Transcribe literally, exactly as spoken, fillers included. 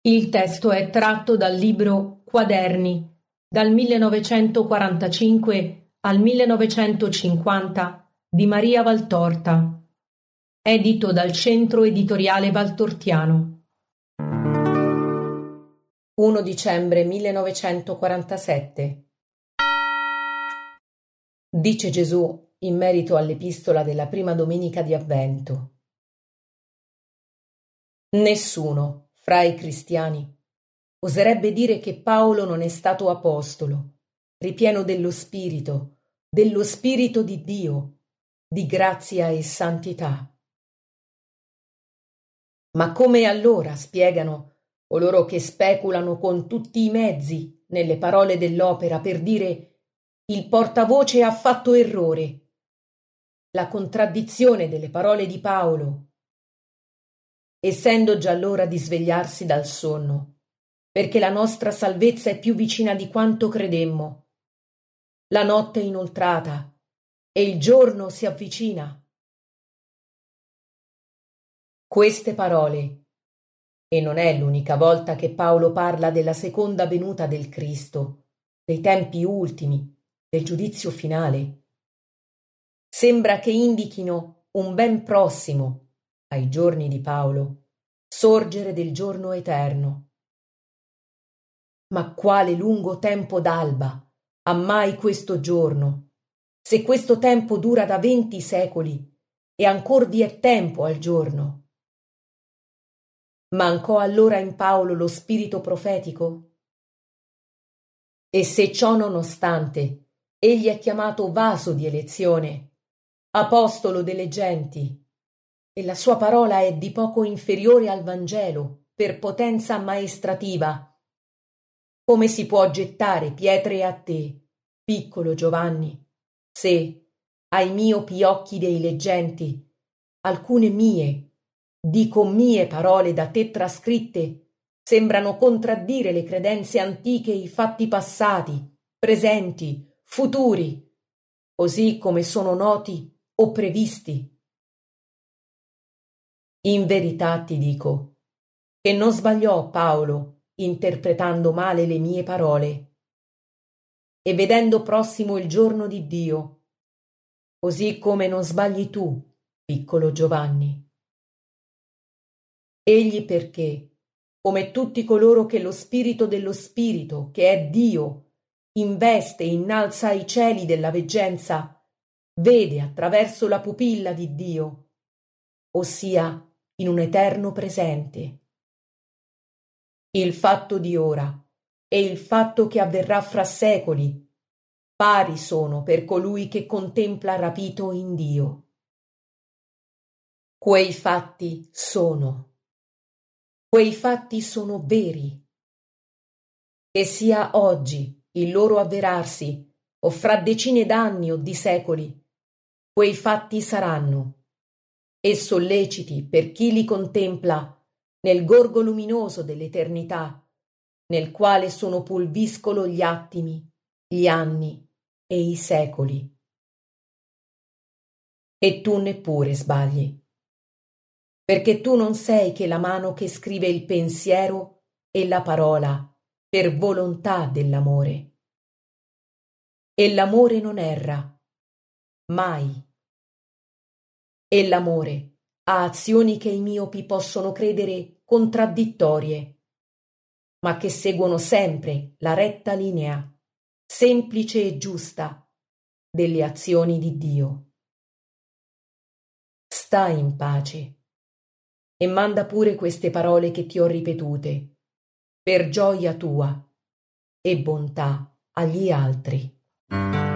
Il testo è tratto dal libro Quaderni, dal millenovecentoquarantacinque al millenovecentocinquanta di Maria Valtorta, edito dal Centro Editoriale Valtortiano. primo dicembre millenovecentoquarantasette. Dice Gesù in merito all'epistola della prima domenica di Avvento. Nessuno, fra i cristiani, oserebbe dire che Paolo non è stato apostolo, ripieno dello Spirito, dello Spirito di Dio, di grazia e santità. Ma come allora spiegano coloro che speculano con tutti i mezzi nelle parole dell'opera per dire il portavoce ha fatto errore, la contraddizione delle parole di Paolo, essendo già l'ora di svegliarsi dal sonno, perché la nostra salvezza è più vicina di quanto credemmo. La notte è inoltrata e il giorno si avvicina. Queste parole, e non è l'unica volta che Paolo parla della seconda venuta del Cristo, dei tempi ultimi, del giudizio finale, sembra che indichino un ben prossimo, ai giorni di Paolo, sorgere del giorno eterno. Ma quale lungo tempo d'alba ha mai questo giorno, se questo tempo dura da venti secoli e ancor vi è tempo al giorno? Mancò allora in Paolo lo spirito profetico? E se ciò nonostante egli è chiamato vaso di elezione, apostolo delle genti, e la sua parola è di poco inferiore al Vangelo per potenza ammaestrativa, come si può gettare pietre a te, piccolo Giovanni, se, ai miopi occhi dei leggenti, alcune mie, dico mie parole da te trascritte, sembrano contraddire le credenze antiche e i fatti passati, presenti, futuri, così come sono noti o previsti? In verità ti dico che non sbagliò Paolo interpretando male le mie parole e vedendo prossimo il giorno di Dio, così come non sbagli tu, piccolo Giovanni. Egli perché, come tutti coloro che lo Spirito dello Spirito, che è Dio, investe e innalza ai cieli della veggenza, vede attraverso la pupilla di Dio, ossia in un eterno presente. Il fatto di ora e il fatto che avverrà fra secoli pari sono per colui che contempla rapito in Dio. Quei fatti sono. Quei fatti sono veri. Che sia oggi il loro avverarsi, o fra decine d'anni o di secoli, quei fatti saranno, e solleciti per chi li contempla nel gorgo luminoso dell'eternità, nel quale sono pulviscolo gli attimi, gli anni e i secoli. E tu neppure sbagli, perché tu non sei che la mano che scrive il pensiero e la parola per volontà dell'amore. E l'amore non erra, mai. E l'amore ha azioni che i miopi possono credere contraddittorie, ma che seguono sempre la retta linea, semplice e giusta, delle azioni di Dio. Stai in pace e manda pure queste parole che ti ho ripetute, per gioia tua e bontà agli altri.